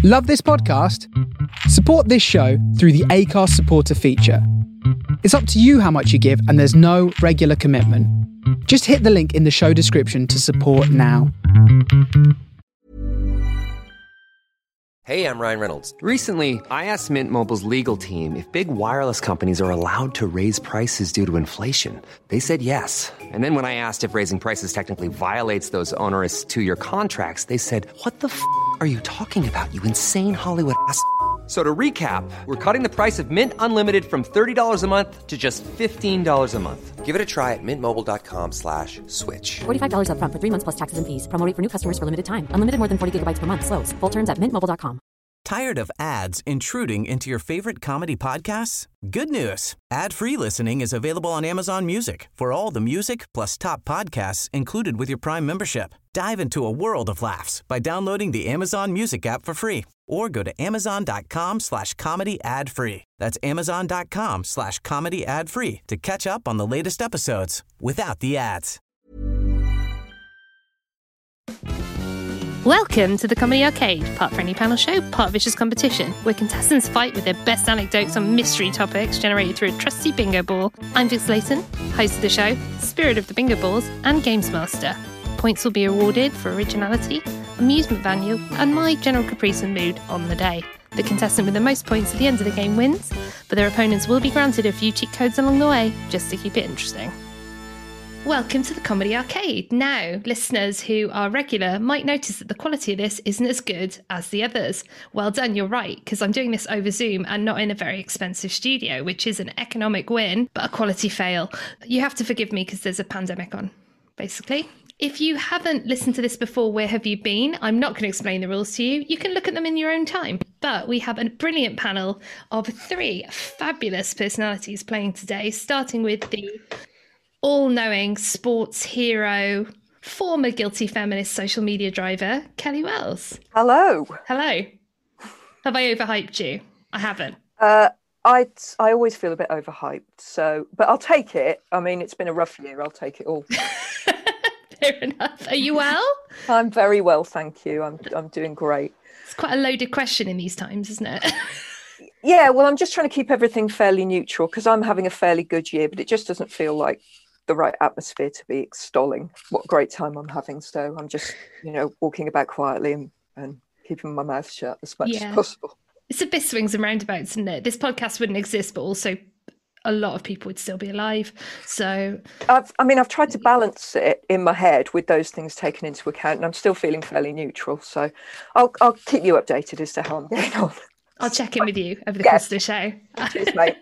Love this podcast? Support this show through the Acast supporter feature. It's up to you how much you give, and there's no regular commitment. Just hit the link in the show description to support now. Hey, I'm Ryan Reynolds. Recently, I asked Mint Mobile's legal team if big wireless companies are allowed to raise prices due to inflation. They said yes. And then when I asked if raising prices technically violates those onerous two-year contracts, they said, "What the f*** are you talking about, you insane Hollywood ass?" So to recap, we're cutting the price of Mint Unlimited from $30 a month to just $15 a month. Give it a try at mintmobile.com/switch. $45 up front for 3 months plus taxes and fees. Promo rate for new customers for limited time. Unlimited more than 40 gigabytes per month. Slows full terms at mintmobile.com. Tired of ads intruding into your favorite comedy podcasts? Good news. Ad-free listening is available on Amazon Music for all the music plus top podcasts included with your Prime membership. Dive into a world of laughs by downloading the Amazon Music app for free or go to amazon.com/comedy ad-free. That's amazon.com/comedy ad-free to catch up on the latest episodes without the ads. Welcome to the Comedy Arcade, part friendly panel show, part vicious competition, where contestants fight with their best anecdotes on mystery topics generated through a trusty bingo ball. I'm Vic Slayton, host of the show, spirit of the bingo balls, and games master. Points will be awarded for originality, amusement value, and my general caprice and mood on the day. The contestant with the most points at the end of the game wins, but their opponents will be granted a few cheat codes along the way, just to keep it interesting. Welcome to the Comedy Arcade. Now, listeners who are regular might notice that the quality of this isn't as good as the others. Well done, you're right, because I'm doing this over Zoom and not in a very expensive studio, which is an economic win, but a quality fail. You have to forgive me because there's a pandemic on, basically. If you haven't listened to this before, where have you been? I'm not going to explain the rules to you. You can look at them in your own time. But we have a brilliant panel of 3 fabulous personalities playing today, starting with the all-knowing sports hero, former guilty feminist social media driver, Kelly Wells. Hello. Hello. Have I overhyped you? I haven't. I always feel a bit overhyped, but I'll take it. I mean, it's been a rough year. I'll take it all. Fair enough. Are you well? I'm very well, thank you. I'm doing great. It's quite a loaded question in these times, isn't it? Yeah, well, I'm just trying to keep everything fairly neutral because I'm having a fairly good year, but it just doesn't feel like the right atmosphere to be extolling what a great time I'm having. So I'm just, walking about quietly and keeping my mouth shut as much as possible. It's a bit swings and roundabouts, isn't it? This podcast wouldn't exist, but also a lot of people would still be alive. So I've tried to balance it in my head with those things taken into account, and I'm still feeling fairly neutral. So I'll keep you updated as to how I'm getting on. I'll check in with you over the course of the show. Cheers, mate.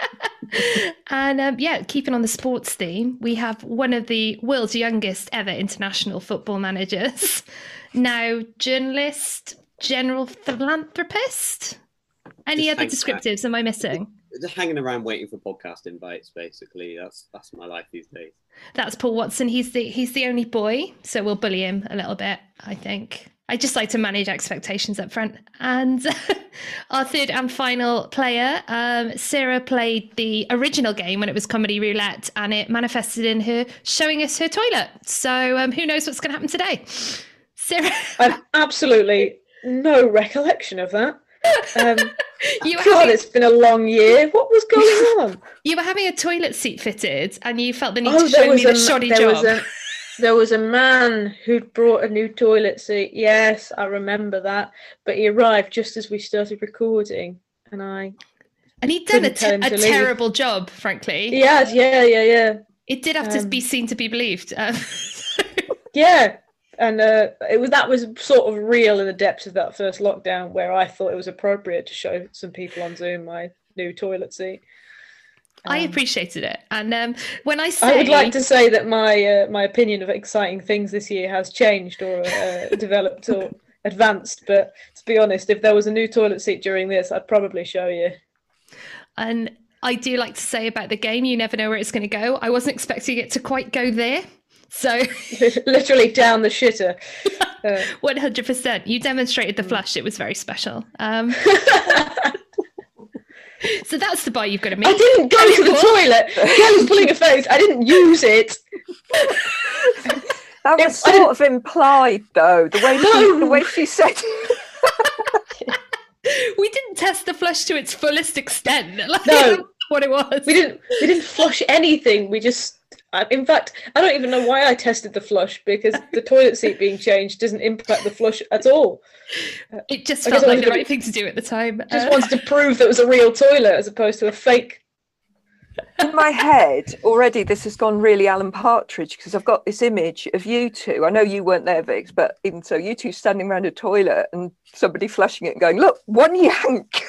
And keeping on the sports theme, we have one of the world's youngest ever international football managers, now journalist, general philanthropist. Any other descriptives am I missing? Just hanging around waiting for podcast invites, basically. That's my life these days. That's Paul Watson. He's the only boy, so we'll bully him a little bit, I think. I just like to manage expectations up front. And our third and final player, Sarah played the original game when it was Comedy Roulette, and it manifested in her showing us her toilet. So who knows what's going to happen today? Sarah? I have absolutely no recollection of that. It's been a long year. What was going on? You were having a toilet seat fitted and you felt the need to show me the shoddy job. There was a man who'd brought a new toilet seat. Yes, I remember that. But he arrived just as we started recording, and he'd done a terrible job, frankly. He had, yeah. It did have to be seen to be believed. Yeah, and that was sort of real in the depths of that first lockdown, where I thought it was appropriate to show some people on Zoom my new toilet seat. I appreciated it, and when I would like to say that my opinion of exciting things this year has changed or developed or advanced. But to be honest, if there was a new toilet seat during this, I'd probably show you. And I do like to say about the game, you never know where it's going to go. I wasn't expecting it to quite go there. So literally down the shitter. 100%. You demonstrated the flush. It was very special. So that's the bar you've got to meet. I didn't go to the toilet. Kelly's pulling a face. I didn't use it. That was sort of implied, though. The way she said it. test the flush to its fullest extent. Like, No. what it was. We didn't flush anything. We just, in fact, I don't even know why I tested the flush, because the toilet seat being changed doesn't impact the flush at all. It just I felt guess I like was the gonna- right thing to do at the time. Just wanted to prove that it was a real toilet as opposed to a fake. In my head, already this has gone really Alan Partridge, because I've got this image of you two. I know you weren't there, Vix, but even so, you two standing around a toilet and somebody flushing it and going, "Look, one yank."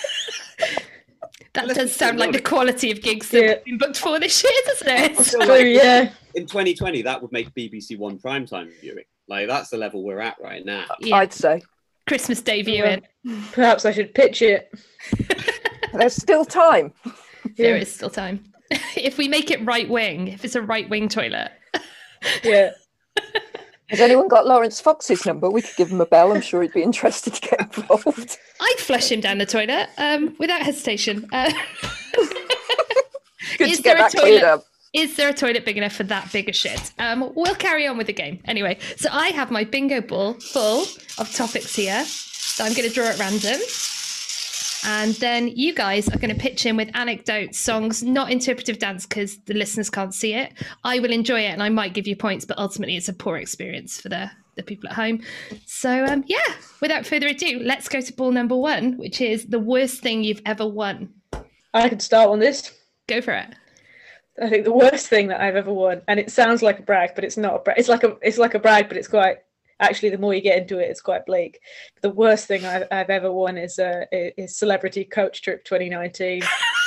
That Let's does be sound like the honest. quality of gigs that Yeah. we've been booked for this year, doesn't it? I feel True, like yeah. in 2020, that would make BBC One primetime viewing. Like, that's the level we're at right now. Yeah. I'd say Christmas Day viewing. Perhaps I should pitch it. there's still time. There is still time. If we make it right wing, if it's a right wing toilet. Yeah. Has anyone got Lawrence Fox's number? We could give him a bell. I'm sure he'd be interested to get involved. I'd flush him down the toilet without hesitation. Good Is to there get a that cleared toilet- up. Is there a toilet big enough for that big a shit? We'll carry on with the game. Anyway, so I have my bingo ball full of topics here that I'm going to draw at random. And then you guys are going to pitch in with anecdotes, songs, not interpretive dance because the listeners can't see it. I will enjoy it and I might give you points, but ultimately it's a poor experience for the people at home. So, yeah, without further ado, let's go to ball number 1, which is the worst thing you've ever won. I could start on this. Go for it. I think the worst thing that I've ever won, and it sounds like a brag, but it's not a brag. It's like a brag, but it's quite. Actually, the more you get into it, it's quite bleak. The worst thing I've ever won is Celebrity Coach Trip 2019.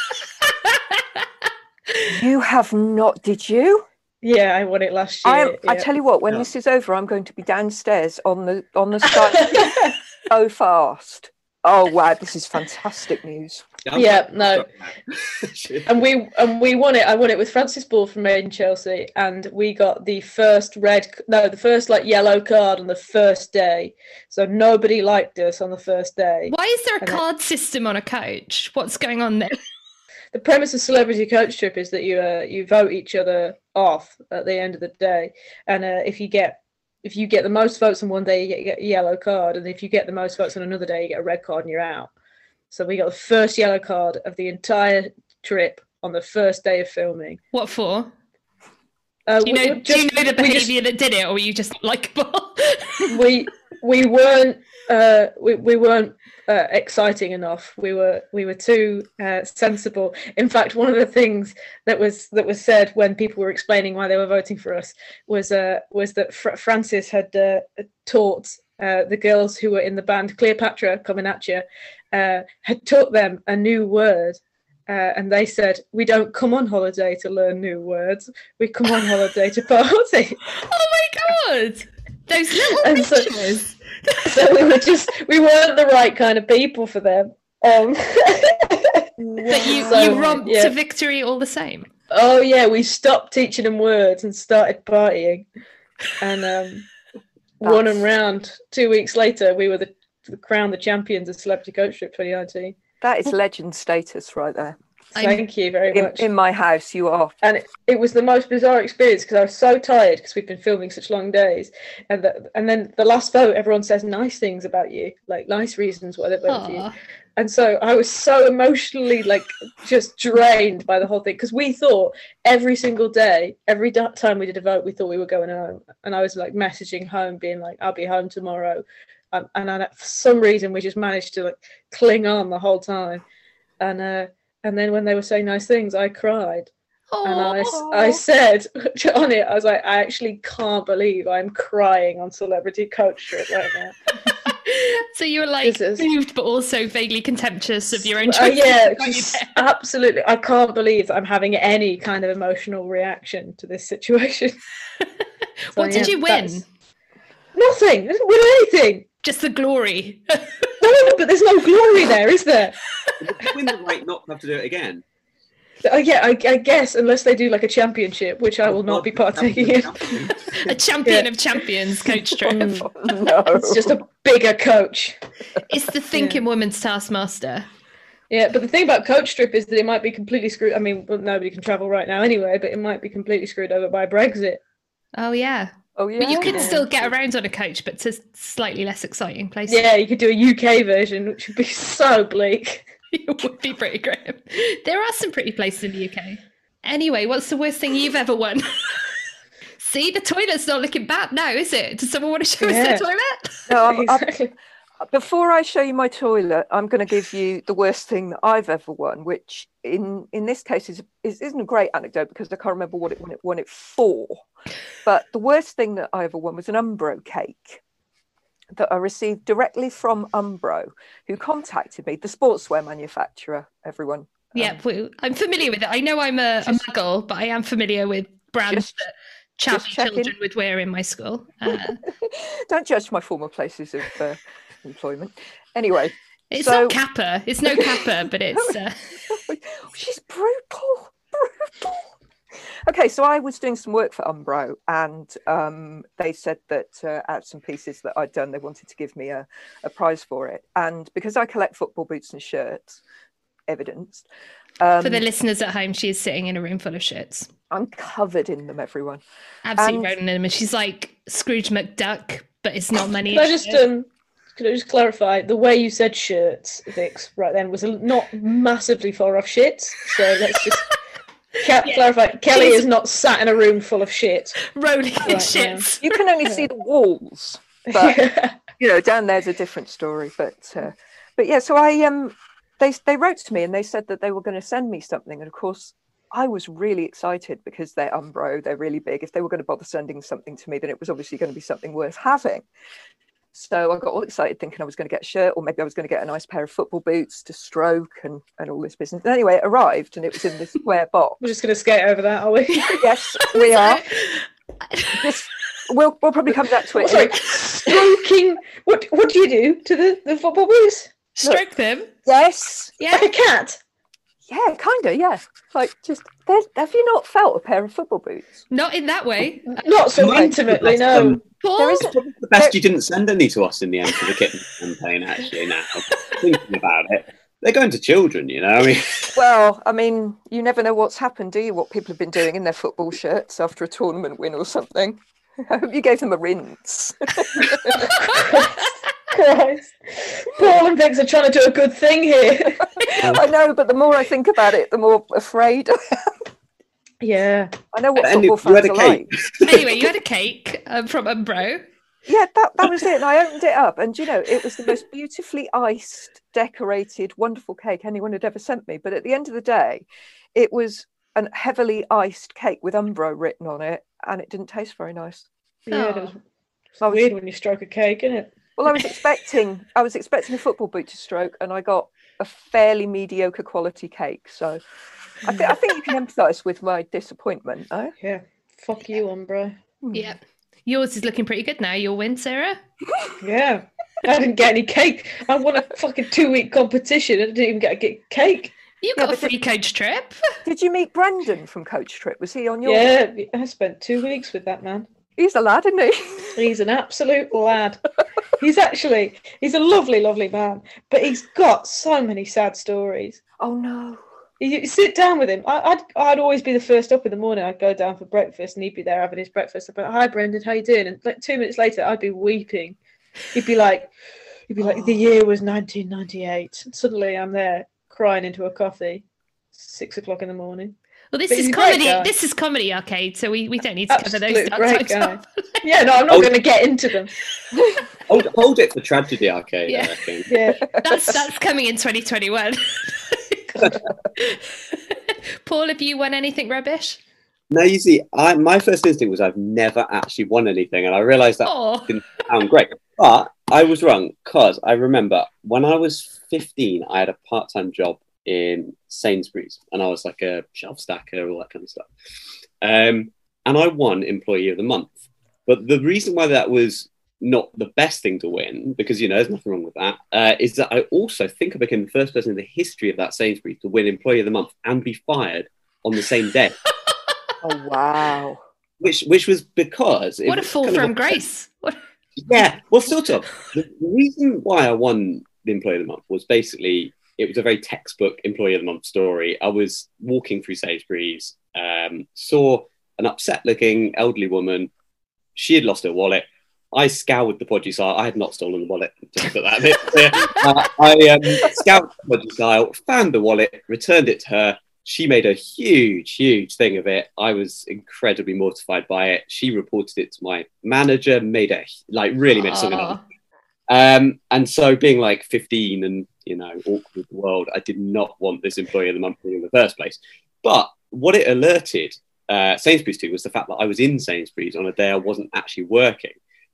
You have not, did you? Yeah, I won it last year. I tell you what, when Yeah. this is over, I'm going to be downstairs on the side so fast. Oh wow, this is fantastic news. Yeah, no. And we won it. I won it with Francis Ball from Made in Chelsea, and we got the first like yellow card on the first day. So nobody liked us on the first day. Why is there a And it- card system on a coach? What's going on there? The premise of Celebrity Coach Trip is that you vote each other off at the end of the day, and if you get the most votes on one day, you get a yellow card, and if you get the most votes on another day, you get a red card and you're out. So we got the first yellow card of the entire trip on the first day of filming. What for? Uh, Do you know, we do you know the we just- behaviour that did it, or were you just likable? we weren't exciting enough. We were too sensible. In fact, one of the things that was said when people were explaining why they were voting for us was that Francis had taught the girls who were in the band Cleopatra Coming At You, had taught them a new word. And they said, "We don't come on holiday to learn new words. We come on holiday to party." Oh my god! Those little And so- pictures. So we weren't the right kind of people for them. But you So, romped yeah. to victory all the same. Oh yeah, we stopped teaching them words and started partying, and won them round. 2 weeks later, we were the crowned the champions of Celebrity Coach Trip 2019. That is legend status right there. Thank you very much. In my house, you are. And it was the most bizarre experience because I was so tired because we've been filming such long days, and then the last vote, everyone says nice things about you, like nice reasons why they voted for you. Aw. And so I was so emotionally just drained by the whole thing because we thought every single day, every time we did a vote, we thought we were going home, and I was like messaging home, being like, "I'll be home tomorrow," and for some reason we just managed to cling on the whole time, and then when they were saying nice things, I cried. And I said on it, I was like, I actually can't believe I'm crying on Celebrity Coach Trip right now. So you were like This is- moved, but also vaguely contemptuous of your own choices. Yeah, weren't you just there? absolutely. I can't believe that I'm having any kind of emotional reaction to this situation. What did you win? Nothing. I didn't win anything. Just the glory. No, but there's no glory there, is there? Did you win the right not to have to do it again? Oh, yeah, I guess, unless they do a championship, which I will not be partaking in. A champion Yeah. of champions coach trip. No. It's just a bigger coach. It's the thinking woman's taskmaster. Yeah, but the thing about Coach Trip is that it might be completely screwed. I mean, well, nobody can travel right now anyway, but it might be completely screwed over by Brexit. Oh yeah. Oh yeah. But you could still get around on a coach, but to slightly less exciting places. Yeah, you could do a UK version, which would be so bleak. It would be pretty grim. There are some pretty places in the UK. Anyway, what's the worst thing you've ever won? See, the toilet's not looking bad now, is it? Does someone want to show us their toilet? No, Exactly. before I show you my toilet, I'm going to give you the worst thing that I've ever won, which in this case isn't a great anecdote because I can't remember what it won it for. But the worst thing that I ever won was an Umbro cake that I received directly from Umbro, who contacted me, the sportswear manufacturer, everyone. Yeah, I'm familiar with it. I know I'm a muggle, but I am familiar with brands that chubby children would wear in my school. Don't judge my former places of employment. Anyway. It's not Kappa. It's no Kappa, but it's... She's brutal. Okay, so I was doing some work for Umbro, and they said that out of some pieces that I'd done, they wanted to give me a prize for it. And because I collect football boots and shirts, evidenced. For the listeners at home, she is sitting in a room full of shirts. I'm covered in them, everyone. Absolutely rolling in them. And she's like Scrooge McDuck, but it's not money. Could I just clarify, the way you said shirts, Vix, right then, was not massively far off shits. So let's just clarify. Kelly is not sat in a room full of shit. Rolling in shits. You can only see the walls. But, down there's a different story. But yeah, so they wrote to me and they said that they were going to send me something. And of course, I was really excited because they're Umbro, they're really big. If they were going to bother sending something to me, then it was obviously going to be something worth having. So I got all excited thinking I was going to get a shirt, or maybe I was going to get a nice pair of football boots to stroke and all this business. And anyway, it arrived and it was in this square box. We're just going to skate over that, are we? Yes, we are. We'll probably come back to it. Sorry, stroking. What do you do to the football boots? Stroke them? Yes. Yeah. Like a cat? Yeah, kind of, yeah. Like, just, have you not felt a pair of football boots? Not in that way. Not so intimately, no. There isn't. The best you didn't send any to us in the end for the kitten campaign, actually, now. Thinking about it. They're going to children, Well, I mean, you never know what's happened, do you? What people have been doing in their football shirts after a tournament win or something. I hope you gave them a rinse. Christ. Paul and Vix are trying to do a good thing here. I know, but the more I think about it, the more afraid I am. Yeah. I know what football fans are like. Anyway, you had a cake from Umbro. Yeah, that was it. And I opened it up and, it was the most beautifully iced, decorated, wonderful cake anyone had ever sent me. But at the end of the day, it was a heavily iced cake with Umbro written on it, and it didn't taste very nice. Yeah, it's weird when you stroke a cake, isn't it? Well, I was expecting a football boot to stroke, and I got a fairly mediocre quality cake. So I think you can empathise with my disappointment, though. Yeah. Fuck you, Umbro. Yeah. Yours is looking pretty good now. Your win, Sarah. Yeah. I didn't get any cake. I won a fucking 2-week competition and I didn't even get a cake. You got a free coach trip. Did you meet Brendan from Coach Trip? Was he on your? Yeah, I spent 2 weeks with that man. He's a lad, isn't he? He's an absolute lad. He's a lovely, lovely man, but he's got so many sad stories. Oh no. You sit down with him. I'd always be the first up in the morning. I'd go down for breakfast and he'd be there having his breakfast. I'd be like, "Hi Brendan, how you doing?" And like 2 minutes later, I'd be weeping. He'd be like, the year was 1998. And suddenly I'm there crying into a coffee, 6 o'clock in the morning. Well, this is comedy. This is comedy arcade, so we don't need to cover those types of. Yeah, no, I'm not going to get into them. Hold it for Tragedy Arcade, yeah. I reckon. Yeah, that's coming in 2021. Paul, have you won anything rubbish? No, you see, my first instinct was I've never actually won anything, and I realised that didn't sound great. But I was wrong, because I remember when I was 15, I had a part-time job in Sainsbury's, and I was like a shelf stacker, all that kind of stuff. And I won Employee of the Month. But the reason why that was not the best thing to win, because, there's nothing wrong with that, is that I also think I became the first person in the history of that Sainsbury's to win Employee of the Month and be fired on the same day. Oh, wow. Which was because... What a fall from grace. Yeah, well, sort of. The reason why I won the Employee of the Month was basically... It was a very textbook Employee of the Month story. I was walking through Sainsbury's, saw an upset-looking elderly woman she had lost her wallet. I scoured the podgy aisle. I had not stolen the wallet, just put that bit clear. I scoured the podgy aisle, found the wallet, returned it to her. She made a huge thing of it. I was incredibly mortified by it. She reported it to my manager, made something of it. And so being like 15 and, awkward with the world, I did not want this employee of the month in the first place. But what it alerted Sainsbury's to was the fact that I was in Sainsbury's on a day I wasn't actually working.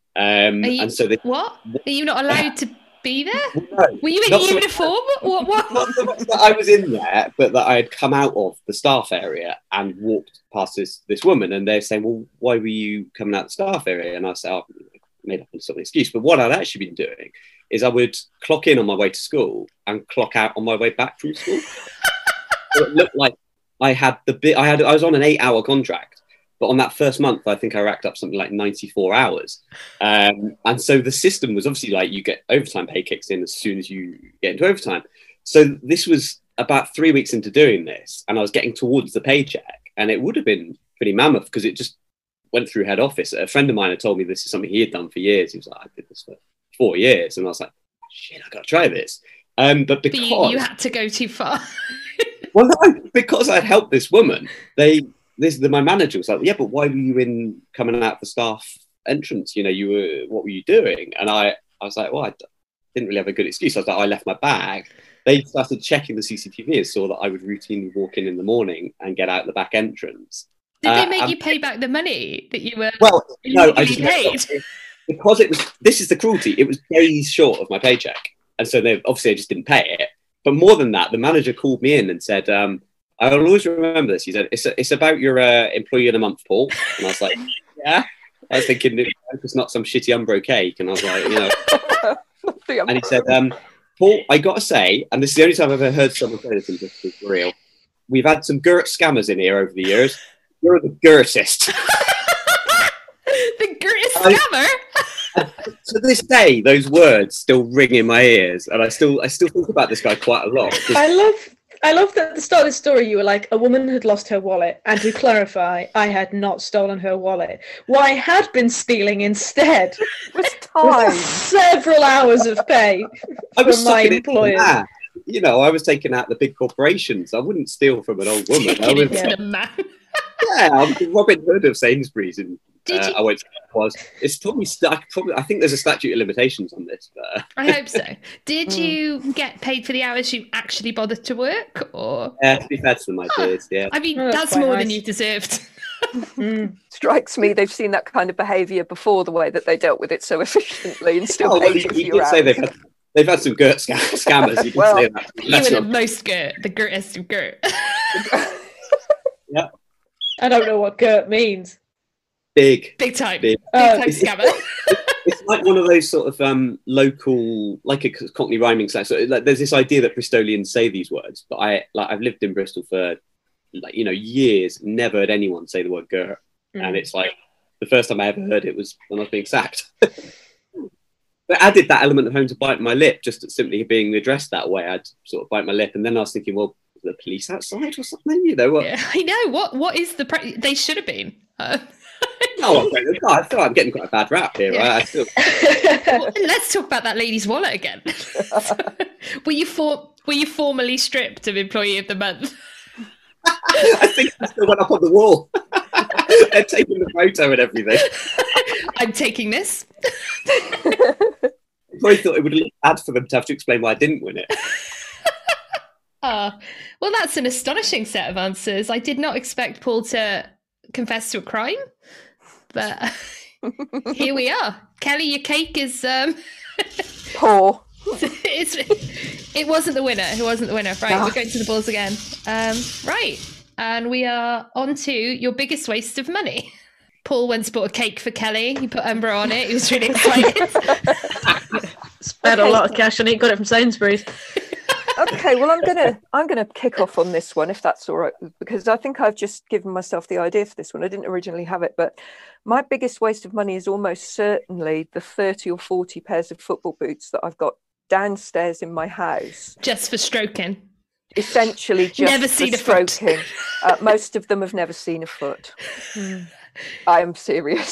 What? Are you not allowed to be there? No, were you in uniform? What? Not so much that I was in there, but that I had come out of the staff area and walked past this woman, and they're saying, well, why were you coming out the staff area? And I said, I made up some excuse. But what I'd actually been doing is I would clock in on my way to school and clock out on my way back from school. So it looked like I was on an 8-hour contract. But on that first month, I think I racked up something like 94 hours. And so the system was obviously like you get overtime pay kicks in as soon as you get into overtime. So this was about 3 weeks into doing this, and I was getting towards the paycheck, and it would have been pretty mammoth because it just went through head office. A friend of mine had told me this is something he had done for years. He was like, I did this for 4 years. And I was like, shit, I got to try this. But because you had to go too far. Well, no, because I'd helped this woman, my manager was like, yeah, but why were you coming out the staff entrance? What were you doing? And I was like, well, I didn't really have a good excuse. I was like, I left my bag. They started checking the CCTV and saw that I would routinely walk in the morning and get out the back entrance. Did they make you pay back the money that you were no, I just paid? Because this is the cruelty. It was days short of my paycheck. And so they just didn't pay it. But more than that, the manager called me in and said, I'll always remember this. He said, it's about your employee of the month, Paul. And I was like, yeah. I was thinking it's not some shitty Umbro cake. And I was like, And he said, Paul, I got to say, and this is the only time I've ever heard someone say this in this for real, we've had some Gert scammers in here over the years. You're the Gertist. The Gert scammer? To this day, those words still ring in my ears. And I still think about this guy quite a lot. I love that at the start of the story you were like, a woman had lost her wallet, and to clarify, I had not stolen her wallet. What I had been stealing instead was several hours of pay from my employer. I was taking out the big corporations. I wouldn't steal from an old woman. I'm the Robin Hood of Sainsbury's, and I went. It's probably. I think there's a statute of limitations on this. But I hope so. Did you get paid for the hours you actually bothered to work, or? Yeah, to be fair to them, I did. Yeah. I mean, that's more than you deserved. Strikes me they've seen that kind of behaviour before, the way that they dealt with it so efficiently, and still paid you for your hours. They've had some Gert scammers. You can say that. You were the most Gert, the Gertest of Gert. Yeah. I don't know what Gert means. Big time scammer. It's like one of those sort of local, like a Cockney rhyming slang. So there's this idea that Bristolians say these words, but I've lived in Bristol for years, never heard anyone say the word Gert, and it's like the first time I ever heard it was when I was being sacked. But added that element of having to bite my lip, just simply being addressed that way. I'd sort of bite my lip, and then I was thinking, well, the police outside or something, What? Yeah, I know. What is they should have been. No, I feel like I'm getting quite a bad rap here. Yeah. Right? Well, let's talk about that lady's wallet again. Were you formally stripped of Employee of the Month? I think I still went up on the wall. They're taking the photo and everything. I'm taking this. I probably thought it would look bad for them to have to explain why I didn't win it. Well, that's an astonishing set of answers. I did not expect Paul to confess to a crime, but here we are. Kelly, your cake is poor. It wasn't the winner. It wasn't the winner. Right, we're going to the balls again. Right, and we are on to your biggest waste of money. Paul once bought a cake for Kelly. He put Umbro on it. He was really excited. Spent a lot of cash on it. Got it from Sainsbury's. Okay, well, I'm gonna kick off on this one, if that's all right, because I think I've just given myself the idea for this one. I didn't originally have it, but my biggest waste of money is almost certainly the 30 or 40 pairs of football boots that I've got downstairs in my house. Just for stroking. Essentially, just never seen for stroking. Most of them have never seen a foot. I am serious.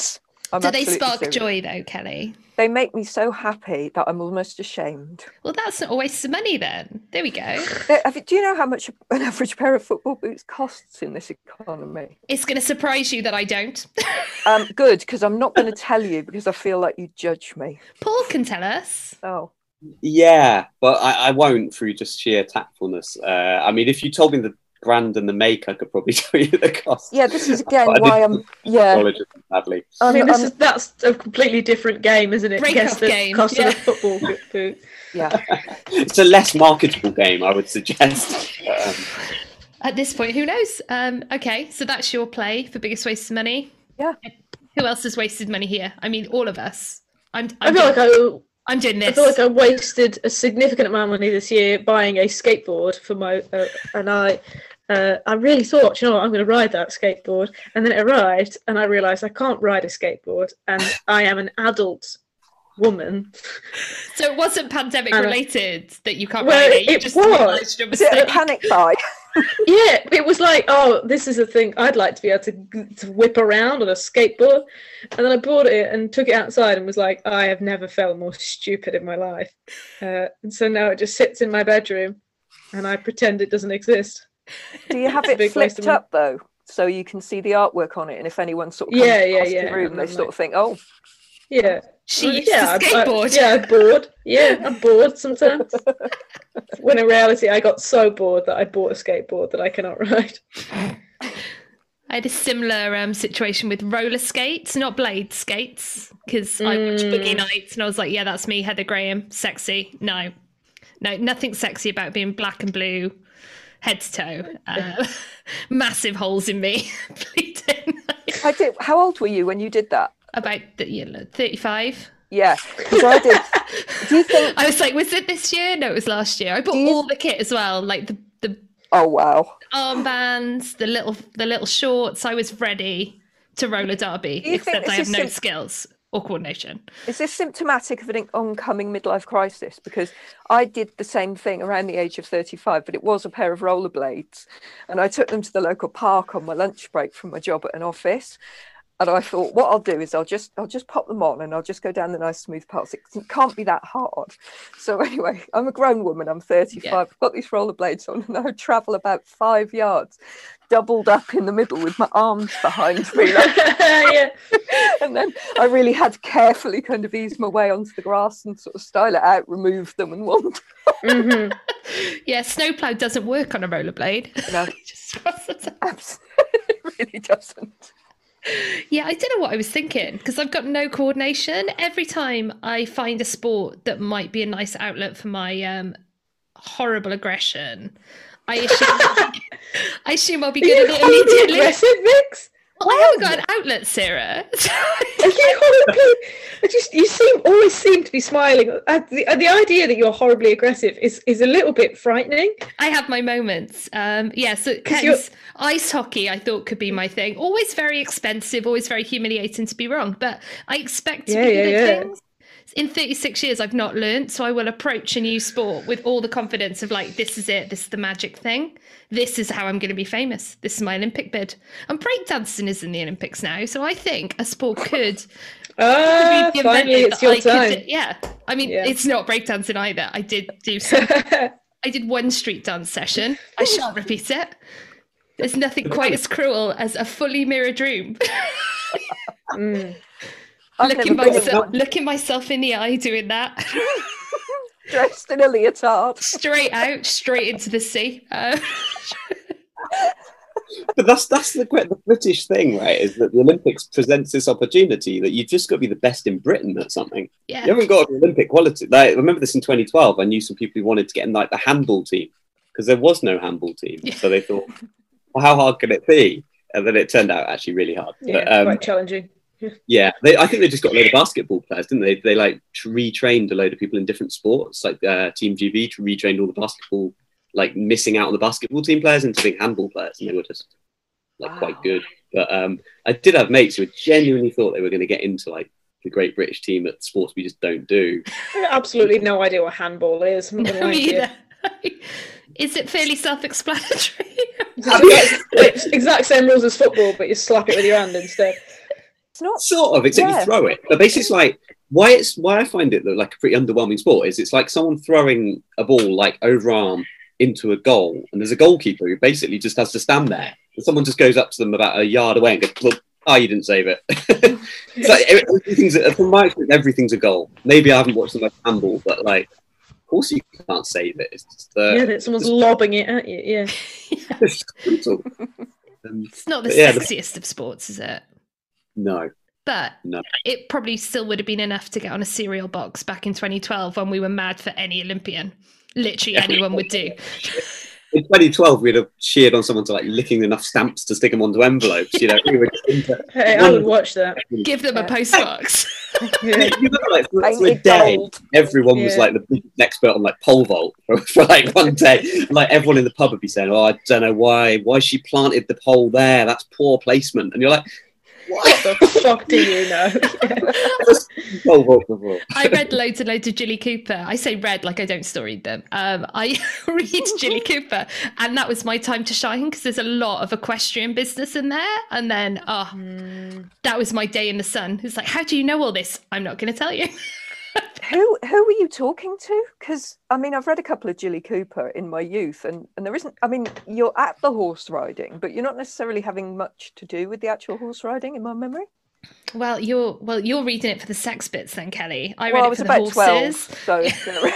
Do they spark joy though, Kelly? They make me so happy that I'm almost ashamed. Well, that's not a waste of money then. There we go. Do you know how much an average pair of football boots costs in this economy? It's going to surprise you that I don't. Good, because I'm not going to tell you because I feel like you judge me. Paul can tell us. Oh. Yeah, but I won't through just sheer tactfulness. I mean, if you told me the brand and the make, I could probably tell you the cost. Yeah, this is again why I'm. Yeah, sadly. I mean, that's a completely different game, isn't it? Break-off game. Cost of a football boot. Yeah, it's a less marketable game, I would suggest. At this point, who knows? Okay, so that's your play for biggest waste of money. Yeah. Who else has wasted money here? I mean, all of us. I'm doing this. I feel like I wasted a significant amount of money this year buying a skateboard for my, and I really thought, you know what, I'm going to ride that skateboard. And then it arrived and I realised I can't ride a skateboard and I am an adult woman. So it wasn't pandemic related that you can't ride it? It was. Was it a panic buy? Yeah, it was like, oh, this is a thing I'd like to be able to whip around on a skateboard. And then I bought it and took it outside and was like, I have never felt more stupid in my life. And so now it just sits in my bedroom and I pretend it doesn't exist. Do you have it flipped up though, so you can see the artwork on it, and if anyone sort of comes across the room, they sort of think, "Oh, yeah, she used to skateboard." I'm bored. Yeah, I'm bored sometimes. When in reality, I got so bored that I bought a skateboard that I cannot ride. I had a similar situation with roller skates, not blade skates, because I watched Boogie Nights, and I was like, "Yeah, that's me, Heather Graham, sexy." No, nothing sexy about being black and blue. Head to toe, massive holes in me. Bleeding. I did. How old were you when you did that? About 35. Yeah, because I did. Do you think? I was like, was it this year? No, it was last year. I bought all the kit as well, like the. Oh wow! Armbands, the little shorts. I was ready to roller derby, except I have no skills or coordination. Is this symptomatic of an oncoming midlife crisis? Because I did the same thing around the age of 35, but it was a pair of rollerblades, and I took them to the local park on my lunch break from my job at an office. And I thought, what I'll do is I'll just pop them on and I'll just go down the nice smooth paths. It can't be that hard. So anyway, I'm a grown woman. I'm 35. Yeah. I've got these rollerblades on and I would travel about 5 yards, doubled up in the middle with my arms behind me. Yeah. And then I really had to carefully kind of ease my way onto the grass and sort of style it out, remove them and wander. Mm-hmm. Yeah, snowplow doesn't work on a rollerblade. No, it really doesn't. Yeah, I don't know what I was thinking because I've got no coordination. Every time I find a sport that might be a nice outlet for my horrible aggression, I assume I'll be good at it immediately. Aggressive, Vix? Well, I haven't got an outlet, Sarah. You always seem to be smiling. The idea that you're horribly aggressive is a little bit frightening. I have my moments. So ice hockey I thought could be my thing. Always very expensive, always very humiliating to be wrong, but I expect to be good at things. In 36 years, I've not learned, so I will approach a new sport with all the confidence of like, this is it, this is the magic thing. This is how I'm going to be famous. This is my Olympic bid. And breakdancing is in the Olympics now, so I think a sport could... finally, it's your time. It's not breakdancing either. I did do some... I did one street dance session. I shan't repeat it. There's nothing quite as cruel as a fully mirrored room. Looking myself in the eye doing that. Dressed in a leotard. Straight out, straight into the sea. But that's the British thing, right? Is that the Olympics presents this opportunity that you've just got to be the best in Britain at something. Yeah. You haven't got an Olympic quality. Like, I remember this in 2012. I knew some people who wanted to get in like the handball team because there was no handball team. Yeah. So they thought, well, how hard can it be? And then it turned out actually really hard. Yeah, but, quite challenging. Yeah, I think they just got a load of basketball players, didn't they? They like retrained a load of people in different sports, like Team GB retrained all the basketball, like missing out on the basketball team players into being handball players, and they were just like quite good. But I did have mates who genuinely thought they were going to get into like the Great British team at sports we just don't do. Absolutely no idea what handball is. No, either. Is it fairly self-explanatory? It's exact same rules as football, but you slap it with your hand instead. It's not sort of, except you throw it. But basically, it's like why I find it like a pretty underwhelming sport is it's like someone throwing a ball like overarm into a goal, and there's a goalkeeper who basically just has to stand there, and someone just goes up to them about a yard away and goes, "Oh, you didn't save it." It's like from my experience, everything's a goal. Maybe I haven't watched them like handball, but like, of course you can't save it. It's just that someone's lobbing it at you. Yeah, it's brutal. It's not the sexiest of sports, is it? No. But it probably still would have been enough to get on a cereal box back in 2012 when we were mad for any Olympian. Literally anyone would do. In 2012, we'd have cheered on someone to like licking enough stamps to stick them onto envelopes. You know, we were hey, I would watch that. Give them a postbox. You know, like for a day, everyone was like the biggest expert on like pole vault for like one day. And, like everyone in the pub would be saying, "Oh, I don't know why she planted the pole there. That's poor placement." And you're like, what the fuck do you know? I read loads and loads of Jilly Cooper. I say read like I don't still read them. I read Jilly Cooper, and that was my time to shine because there's a lot of equestrian business in there. And then, that was my day in the sun. It's like, how do you know all this? I'm not going to tell you. Who were you talking to? Because I mean, I've read a couple of Jilly Cooper in my youth, and there isn't. I mean, you're at the horse riding, but you're not necessarily having much to do with the actual horse riding, in my memory. Well, you're reading it for the sex bits, then, Kelly. I read it for the horses. 12, so.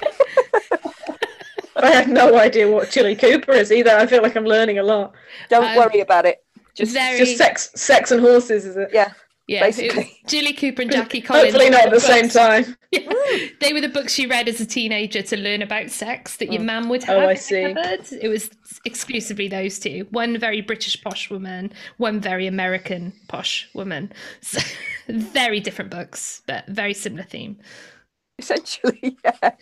I have no idea what Jilly Cooper is either. I feel like I'm learning a lot. Don't worry about it. Just sex and horses, is it? Yeah. Yeah, basically. Jilly Cooper and Jackie Collins. Hopefully not at the same time. Yeah. They were the books you read as a teenager to learn about sex that your mum would have. Oh, I see. It was exclusively those two. One very British posh woman, one very American posh woman. So very different books, but very similar theme. Essentially, yeah.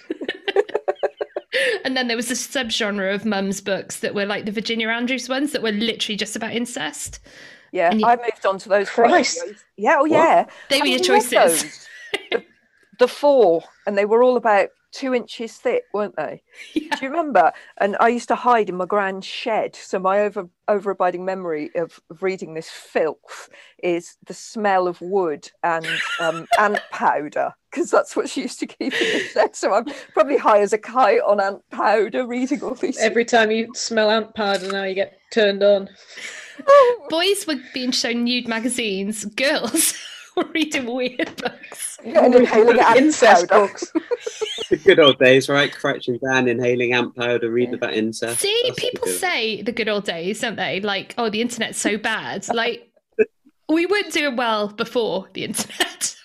And then there was a subgenre of mum's books that were like the Virginia Andrews ones that were literally just about incest. Yeah, I moved on to those. Christ. Yeah, yeah. They were your choices. The four, and they were all about 2 inches thick, weren't they? Yeah. Do you remember? And I used to hide in my grand's shed. So my overabiding memory of reading this filth is the smell of wood and ant powder, because that's what she used to keep in the shed. So I'm probably high as a kite on ant powder reading all these. Every time you smell ant powder now, you get turned on. Boys were being shown nude magazines. Girls were reading weird books. And inhaling incest books. The good old days, right? Crouching down, inhaling ant powder, reading about incest. See, That's people say the good old days, don't they? Like, oh, the internet's so bad. Like, we weren't doing well before the internet.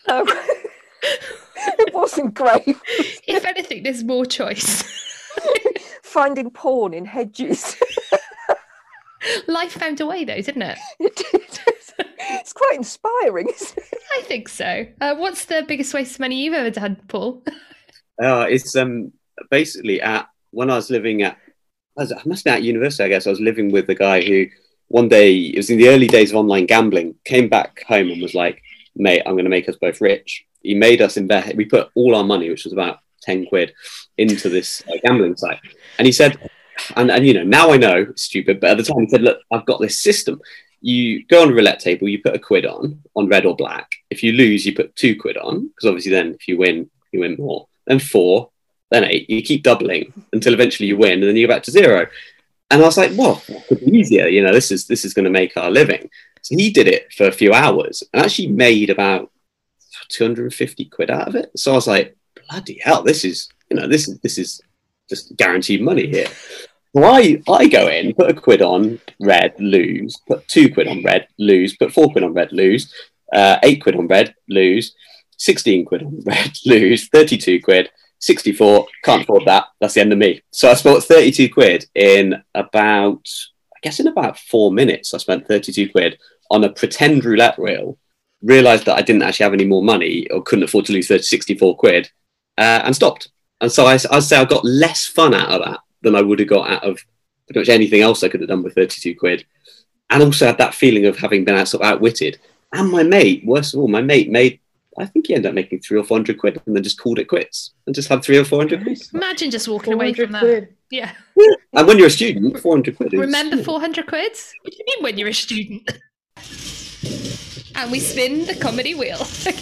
It wasn't great. If anything, there's more choice. Finding porn in hedges. Life found a way, though, didn't it? It did. It's quite inspiring, isn't it? I think so. What's the biggest waste of money you've ever done, Paul? It's basically when I was living I must have been at university, I guess. I was living with a guy who one day, it was in the early days of online gambling, came back home and was like, "Mate, I'm going to make us both rich." He made us invest. We put all our money, which was about 10 quid, into this gambling site. And he said, and you know, now I know it's stupid, but at the time he said, "Look, I've got this system. You go on a roulette table, you put a quid on red or black. If you lose, you put 2 quid on, because obviously then if you win more. Then 4, then 8. You keep doubling until eventually you win, and then you're back to 0." And I was like, "Well, it could be easier. You know, this is going to make our living." So he did it for a few hours and actually made about 250 quid out of it. So I was like, "Bloody hell, this is just guaranteed money here." So I go in, put a quid on red, lose, put 2 quid on red, lose, put 4 quid on red, lose, 8 quid on red, lose, 16 quid on red, lose, 32 quid, 64, can't afford that. That's the end of me. So I spent 32 quid in about 4 minutes. I spent 32 quid on a pretend roulette wheel, realised that I didn't actually have any more money or couldn't afford to lose 64 quid, and stopped. And so I'd say I got less fun out of that than I would have got out of pretty much anything else I could have done with 32 quid. And also had that feeling of having been outwitted. And my mate, worst of all, made, I think he ended up making 300 or 400 quid and then just called it quits and just had 300 or 400 quid. Imagine just walking away from that. Yeah. And when you're a student, 400 quid is... Remember 400 quid? What do you mean when you're a student? And we spin the comedy wheel.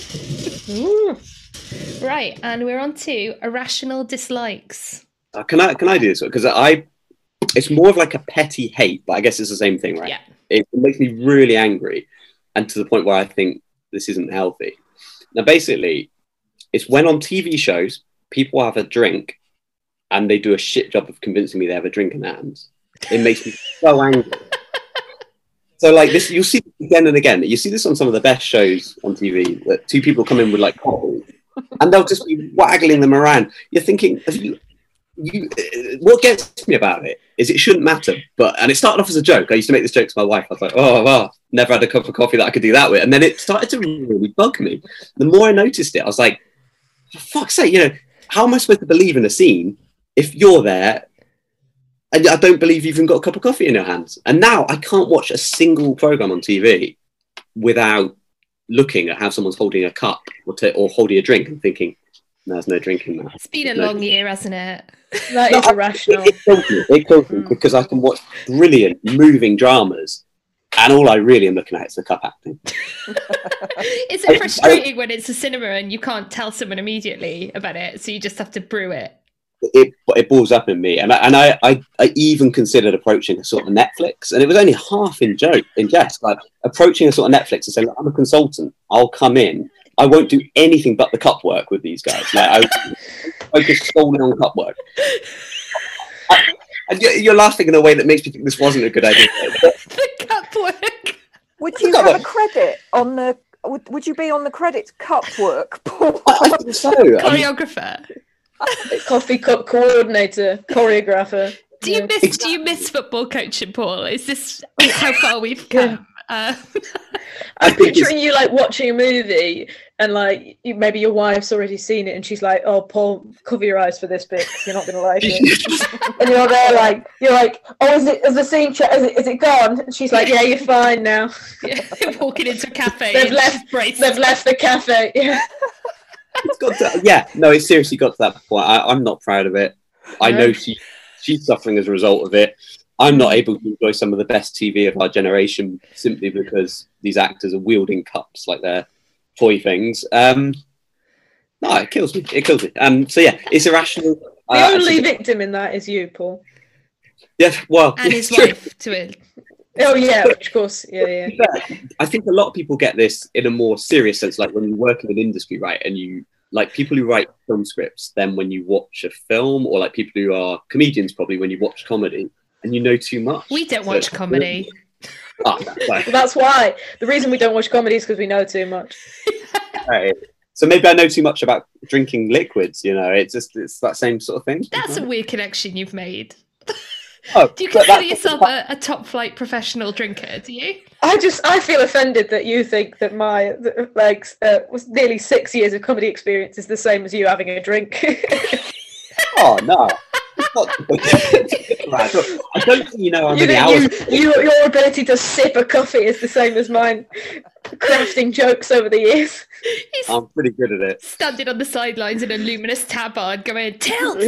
Right, and we're on to irrational dislikes. Can I do this? Because it's more of like a petty hate, but I guess it's the same thing, right? Yeah. It makes me really angry, and to the point where I think this isn't healthy. Now, basically, it's when on TV shows, people have a drink and they do a shit job of convincing me they have a drink in their hands. It makes me so angry. So like this, you'll see again and again. You see this on some of the best shows on TV, that two people come in with like coffee and they'll just be waggling them around. You're thinking, what gets me about it is it shouldn't matter. And it started off as a joke. I used to make this joke to my wife. I was like, oh, wow, never had a cup of coffee that I could do that with. And then it started to really bug me. The more I noticed it, I was like, for fuck's sake, how am I supposed to believe in a scene if you're there and I don't believe you've even got a cup of coffee in your hands? And now I can't watch a single program on TV without looking at how someone's holding a cup or holding a drink and thinking, no, there's no drink in that. It's been a long year, hasn't it? That is irrational. It kills me because I can watch brilliant, moving dramas and all I really am looking at is the cup acting. Is it frustrating when it's a cinema and you can't tell someone immediately about it, so you just have to brew it? It balls up in me, and I even considered approaching a sort of Netflix, and it was only half in jest, like approaching a sort of Netflix and saying, I'm a consultant, I'll come in, I won't do anything but the cup work with these guys. Like I focus solely on cup work. And you're laughing in a way that makes me think this wasn't a good idea. The cup work. Would you have a credit on the? Would you be on the credits cup work? I think so. Choreographer. Coffee cup coordinator, choreographer. Do you miss football coaching, Paul? Is this how far we've come? I'm picturing you like watching a movie and like maybe your wife's already seen it and she's like, oh, Paul, cover your eyes for this bit, you're not gonna like it. And you're there like, oh, is the scene is it gone? And she's like, yeah, you're fine now. Yeah, walking into a cafe. They've left the cafe. Yeah. It's seriously got to that point. I'm not proud of it. I know she's suffering as a result of it. I'm not able to enjoy some of the best TV of our generation simply because these actors are wielding cups like they're toy things. No, it kills me. So yeah, it's irrational. The only victim in that is you, Paul. Yeah, well, and his wife to it. Oh yeah, of course. Yeah. I think a lot of people get this in a more serious sense, like when you work in an industry, right? And you like people who write film scripts, then when you watch a film, or like people who are comedians, probably when you watch comedy. And you know too much. We don't watch comedy. That's why. The reason we don't watch comedy is because we know too much. Right. So maybe I know too much about drinking liquids, it's that same sort of thing. That's a weird connection you've made. Do you consider yourself a top flight professional drinker, do you? I feel offended that you think that my was nearly 6 years of comedy experience is the same as you having a drink. Oh no. I don't think how many hours. Your ability to sip a coffee is the same as mine. Crafting jokes over the years. I'm pretty good at it. Standing on the sidelines in a luminous tabard, going tilt.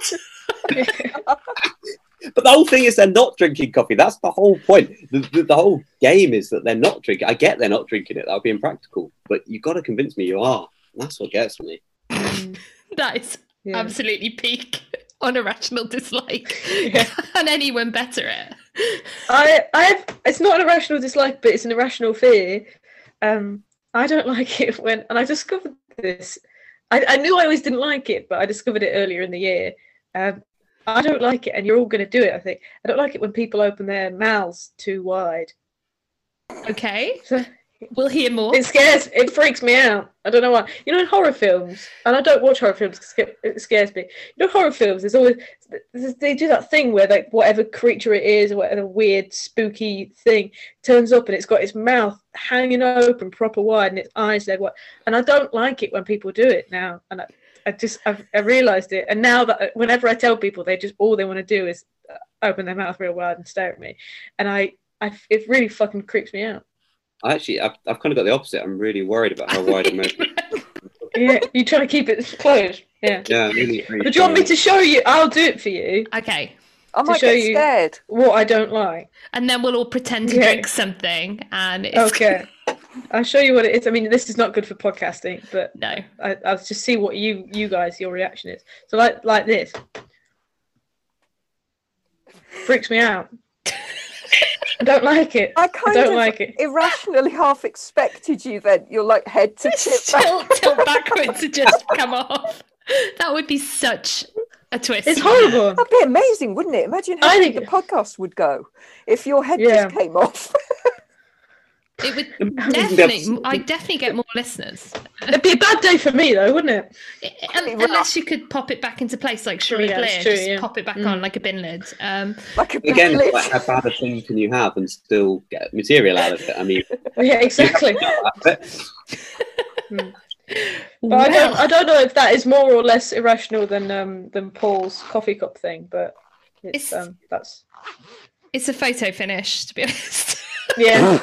But the whole thing is they're not drinking coffee. That's the whole point. The whole game is that they're not drinking. I get they're not drinking it. That would be impractical. But you've got to convince me you are. That's what gets me. That is absolutely peak on irrational dislike. Yeah. Can anyone better it? It's not an irrational dislike, but it's an irrational fear. I don't like it and I discovered this. I knew I always didn't like it, but I discovered it earlier in the year. I don't like it, and you're all going to do it, I think. I don't like it when people open their mouths too wide. Okay. We'll hear more. It freaks me out. I don't know why. In horror films, and I don't watch horror films because it scares me. Horror films, they do that thing where whatever creature it is, or whatever weird, spooky thing turns up and it's got its mouth hanging open proper wide and its eyes dead wide. And I don't like it when people do it now. And I realised it. And now that whenever I tell people, all they want to do is open their mouth real wide and stare at me. And it really fucking creeps me out. I've kind of got the opposite. I'm really worried about how wide I'm open. Yeah, you try to keep it closed. Yeah. Yeah, really. But do you want me to show you? I'll do it for you. Okay. I might get scared. What I don't like. And then we'll all pretend to drink something. And it's... Okay. I'll show you what it is. I mean, this is not good for podcasting, but No. I'll just see what you guys, your reaction is. So like this. Freaks me out. I don't like it. I don't like it. irrationally half expected you then. You're like head to tip tilt backwards and just come off. That would be such a twist. It's horrible. That'd be amazing, wouldn't it? Imagine how the podcast would go if your head just came off. It would definitely. I'd definitely get more listeners. It'd be a bad day for me, though, wouldn't it? Unless you could pop it back into place, like Cherie Blair, just pop it back on like a bin lid. Like a bin Again, lid. like, how bad a thing can you have and still get material out of it? I mean, yeah, exactly. But I don't know if that is more or less irrational than Paul's coffee cup thing, but it's a photo finish, to be honest. Yeah.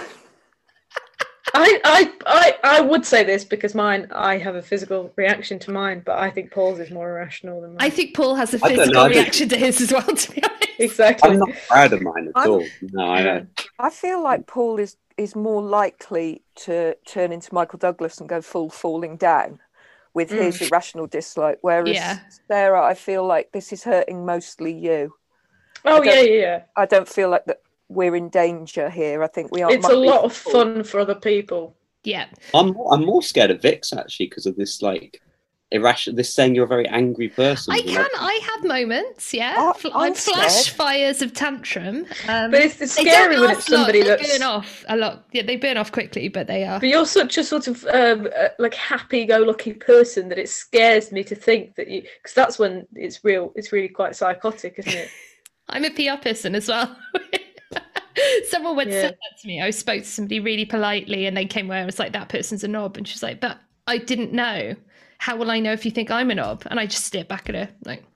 I would say this because I have a physical reaction to mine, but I think Paul's is more irrational than mine. I think Paul has a physical reaction to his as well, to be honest. Exactly. I'm not proud of mine at all. No, I don't. I feel like Paul is more likely to turn into Michael Douglas and go full falling down with his irrational dislike, whereas Sarah, I feel like this is hurting mostly you. Oh, yeah. I don't feel like that we're in danger here. I think we are. It's a lot of fun for other people. Yeah. I'm more scared of Vix actually because of this like irrational. This saying you're a very angry person. I have moments. Yeah. I'm flash fires of tantrum. But it's scary when it's somebody they that's burn off a lot. Yeah, they burn off quickly, but they are. But you're such a sort of like happy-go-lucky person that it scares me to think that you, because that's when it's real. It's really quite psychotic, isn't it? I'm a PR person as well. Someone once said that to me. I spoke to somebody really politely and they came where I was like, that person's a knob. And she's like, but I didn't know. How will I know if you think I'm a knob? And I just stared back at her like,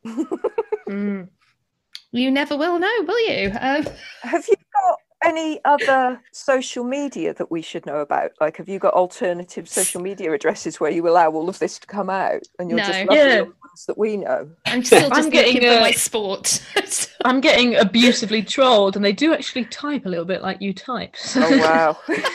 you never will know, will you? Have you got any other social media that we should know about? Like, have you got alternative social media addresses where you allow all of this to come out and you're just loving the ones that we know? I'm still just looking for my sport. I'm getting abusively trolled, and they do actually type a little bit like you type. So. Oh wow!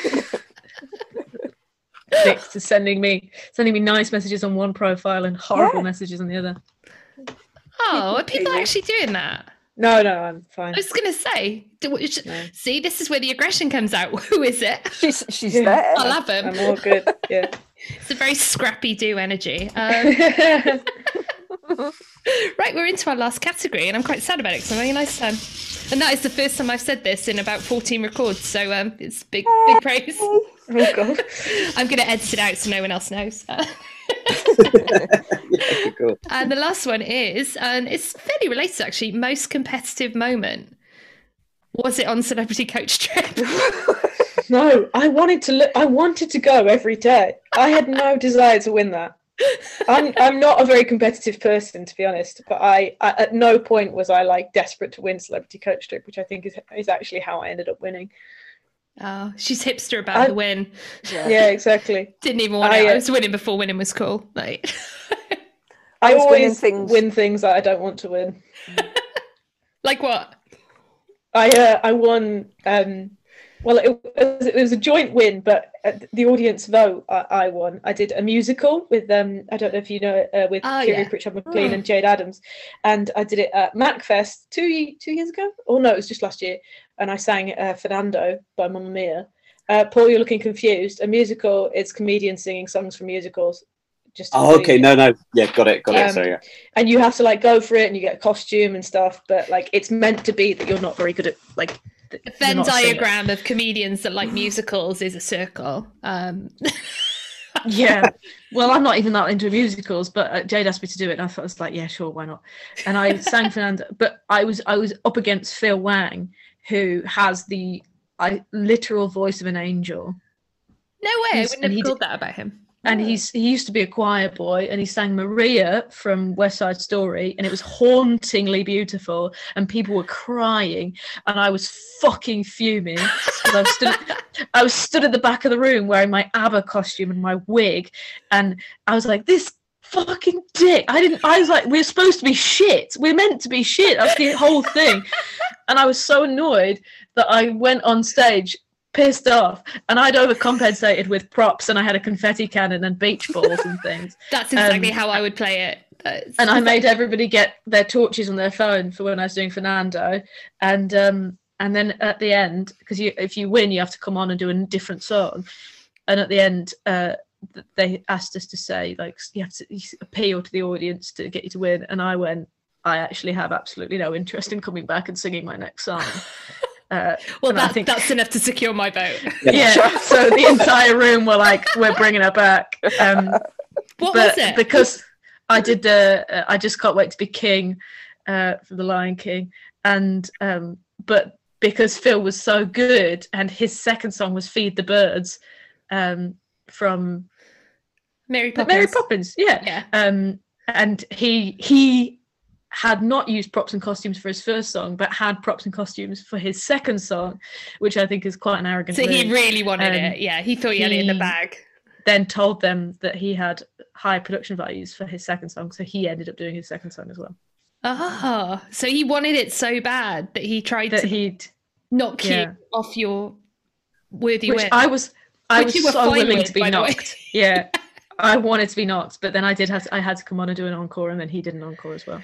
Vix is sending me nice messages on one profile and horrible messages on the other. Oh, are people actually doing that? No, I'm fine. I was going to say, see, this is where the aggression comes out. Who is it? She's there. I'll have him. I'm all good. Yeah, it's a very scrappy do energy. Right, we're into our last category, and I'm quite sad about it because I'm having a nice time. And that is the first time I've said this in about 14 records, so it's big praise. Oh God! I'm going to edit it out so no one else knows. Cool. And the last one is, and it's fairly related actually, most competitive moment. Was it on Celebrity Coach Trip? No, I wanted to go every day. I had no desire to win that. I'm not a very competitive person, to be honest, but I at no point was I like desperate to win Celebrity Coach Trip, which I think is actually how I ended up winning. Oh, she's hipster about the win. Yeah, exactly. Didn't even want it. I was winning before winning was cool. Like, I always win things that I don't want to win. Like what? I won. Well, it was a joint win, but the audience vote, I won. I did a musical with I don't know if you know it, with Kiri Pritchard McLean and Jade Adams, and I did it at MacFest 2 years ago. Oh no, it was just last year, and I sang Fernando by Mamma Mia. Paul, you're looking confused. A musical is comedians singing songs from musicals. Okay, no, yeah, got it. Sorry, yeah. And you have to like go for it, and you get a costume and stuff. But like, it's meant to be that you're not very good at like. The Venn diagram of comedians that like musicals is a circle. Yeah. Well, I'm not even that into musicals, but Jade asked me to do it, and I was like, yeah, sure, why not? And I sang Fernando, but I was up against Phil Wang, who has the literal voice of an angel. No way, I wouldn't have called that about him. And he used to be a choir boy, and he sang Maria from West Side Story, and it was hauntingly beautiful, and people were crying, and I was fucking fuming because I was stood at the back of the room wearing my ABBA costume and my wig, and I was like, this fucking dick. I was like, we're supposed to be shit. We're meant to be shit. That's the whole thing. And I was so annoyed that I went on stage pissed off, and I'd overcompensated with props, and I had a confetti cannon and beach balls and things. That's exactly how I would play it. And I made everybody get their torches on their phone for when I was doing Fernando, and then at the end, because if you win, you have to come on and do a different song, and at the end, they asked us to say, like, you have to appeal to the audience to get you to win, and I went, I actually have absolutely no interest in coming back and singing my next song. Well, that's enough to secure my vote. Yeah, so the entire room were like, we're bringing her back. What was it? Because I did I Just Can't Wait to Be King for The Lion King, and but because Phil was so good, and his second song was Feed the Birds from Mary Poppins. Yeah. And he had not used props and costumes for his first song, but had props and costumes for his second song, which I think is quite an arrogant So move. he really wanted it. Yeah, he thought he had it in the bag. Then told them that he had high production values for his second song, so he ended up doing his second song as well. Oh, so he wanted it so bad that he tried to knock you off your worthy win. I was so willing to be knocked. Yeah, I wanted to be knocked, but then I had to come on and do an encore, and then he did an encore as well.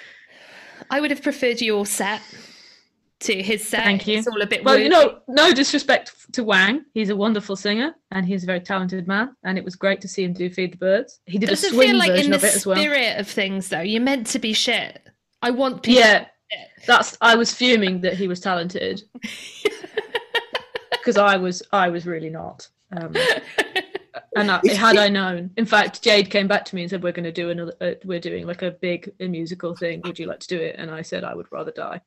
I would have preferred your set to his set. Thank you. It's all a bit well, no disrespect to Wang. He's a wonderful singer, and he's a very talented man, and it was great to see him do Feed the Birds. He did a swing version of it as well. In the spirit of things, though, you're meant to be shit. I want people. Yeah, I was fuming that he was talented because I was really not. And had I known, in fact, Jade came back to me and said, "We're going to do we're doing like a musical thing. Would you like to do it?" And I said, "I would rather die."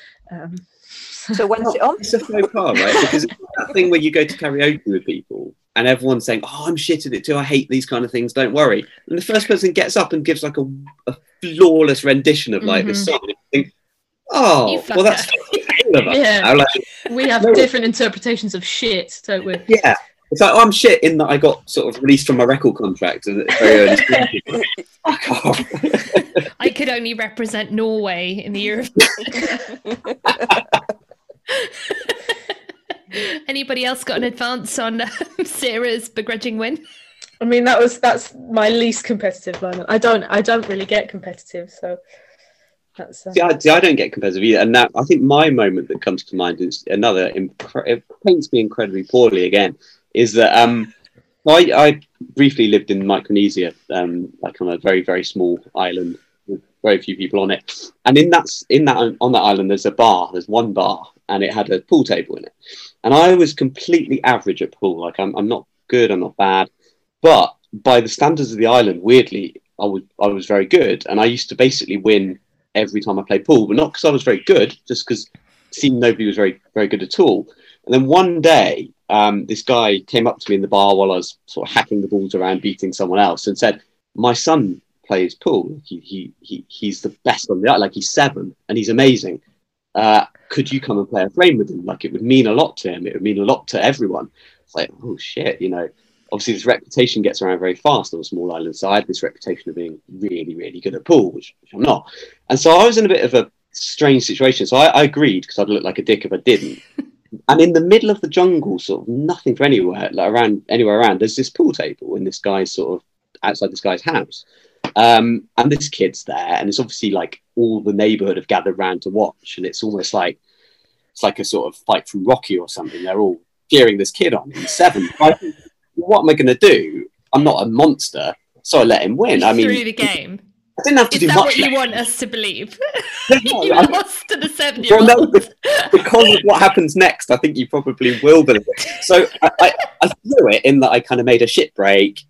So when's it on? It's a faux pas, right? Because it's that thing where you go to karaoke with people and everyone's saying, "Oh, I'm shit at it too. I hate these kind of things. Don't worry." And the first person gets up and gives like a flawless rendition of like this song. And you think, "Oh, well, that's yeah." We have different interpretations of shit, don't we? Yeah. It's like, I'm shit in that I got sort of released from my record contract at a very early stage. Fuck off. I could only represent Norway in the Eurovision. Anybody else got an advance on Sarah's begrudging win? I mean, that's my least competitive moment. I don't really get competitive, so that's. See, I don't get competitive either, and that I think my moment that comes to mind is another. It paints me incredibly poorly again. Is that I briefly lived in Micronesia, like on a very, very small island with very few people on it. And on that island, there's one bar, and it had a pool table in it. And I was completely average at pool. Like I'm not good, I'm not bad, but by the standards of the island, weirdly, I was very good. And I used to basically win every time I played pool, but not because I was very good, just because it seemed nobody was very, very good at all. And then one day, this guy came up to me in the bar while I was sort of hacking the balls around, beating someone else, and said, "My son plays pool. He's the best on the island. Like, he's 7 and he's amazing. Could you come and play a frame with him? Like, it would mean a lot to him. It would mean a lot to everyone." It's like, oh shit, obviously this reputation gets around very fast on a small island. So I had this reputation of being really, really good at pool, which I'm not. And so I was in a bit of a strange situation. So I agreed, because I'd look like a dick if I didn't. And in the middle of the jungle, sort of nothing for anywhere around, there's this pool table in this guy's sort of outside this guy's house. And this kid's there, and it's obviously like all the neighborhood have gathered round to watch, and it's almost like a sort of fight from Rocky or something. They're all cheering this kid on. He's 7. I think, what am I going to do? I'm not a monster, so I let him win. I mean, through the game. I didn't have to do much. Is that what you want us to believe? You lost to the 7-year-old. Well, no, because of what happens next, I think you probably will believe it. So I threw it in that I kind of made a shit break.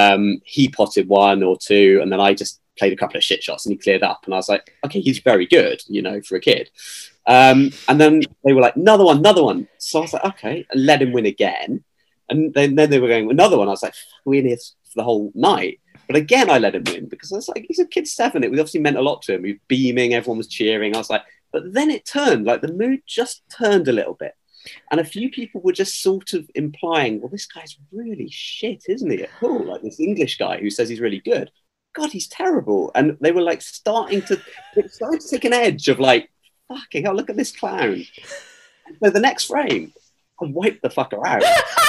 He potted 1 or 2, and then I just played a couple of shit shots, and he cleared up. And I was like, okay, he's very good, for a kid. And then they were like, another one. So I was like, okay, and let him win again. And then they were going, another one. I was like, we're in here for the whole night. But again, I let him win because I was like, he's a kid 7. It obviously meant a lot to him. He was beaming, everyone was cheering. I was like, but then it turned, like the mood just turned a little bit. And a few people were just sort of implying, well, this guy's really shit, isn't he? Cool, like this English guy who says he's really good. God, he's terrible. And they were like starting to take an edge of like, fucking hell, look at this clown. So the next frame, I wiped the fucker out.